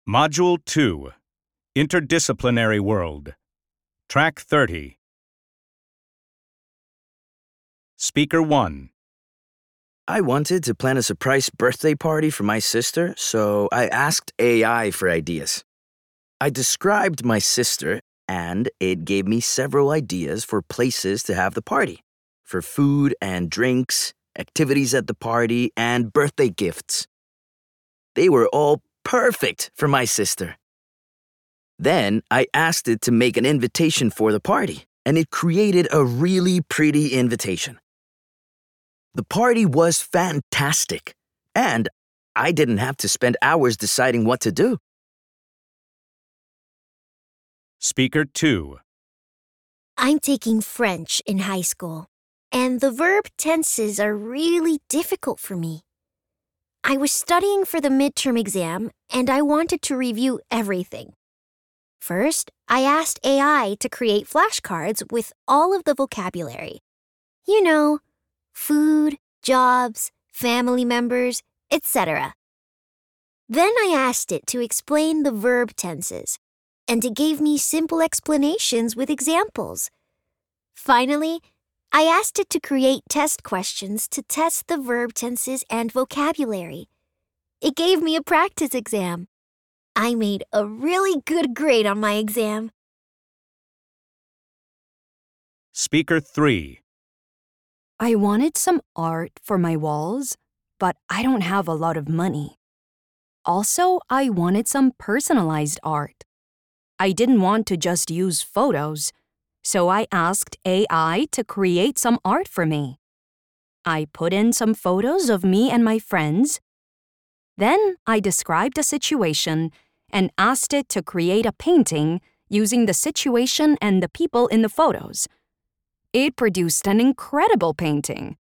Module 2, Interdisciplinary World. Track 30. Speaker 1. I wanted to plan a surprise birthday party for my sister, so I asked AI for ideas. I described my sister, and it gave me several ideas for places to have the party, for food and drinks, activities at the party, and birthday gifts. They were all perfect for my sister. Then I asked it to make an invitation for the party, and it created a really pretty invitation. The party was fantastic, and I didn't have to spend hours deciding what to do. Speaker 2. I'm taking French in high school, and the verb tenses are really difficult for me. I was studying for the midterm exam, and I wanted to review everything. First, I asked AI to create flashcards with all of the vocabulary. You know, food, jobs, family members, etc. Then I asked it to explain the verb tenses, and it gave me simple explanations with examples. Finally, I asked it to create test questions to test the verb tenses and vocabulary. It gave me a practice exam. I made a really good grade on my exam. Speaker 3. I wanted some art for my walls, but I don't have a lot of money. Also, I wanted some personalized art. I didn't want to just use photos, so I asked AI to create some art for me. I put in some photos of me and my friends. Then I described a situation and asked it to create a painting using the situation and the people in the photos. It produced an incredible painting.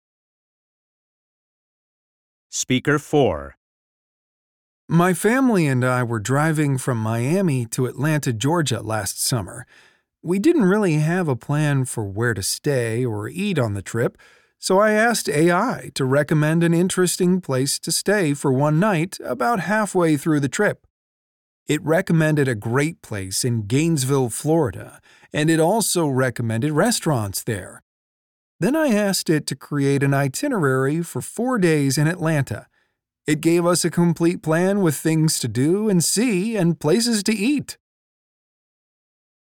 Speaker 4. My family and I were driving from Miami to Atlanta, Georgia last summer. We didn't really have a plan for where to stay or eat on the trip, so I asked AI to recommend an interesting place to stay for one night about halfway through the trip. It recommended a great place in Gainesville, Florida, and it also recommended restaurants there. Then I asked it to create an itinerary for 4 days in Atlanta. It gave us a complete plan with things to do and see and places to eat.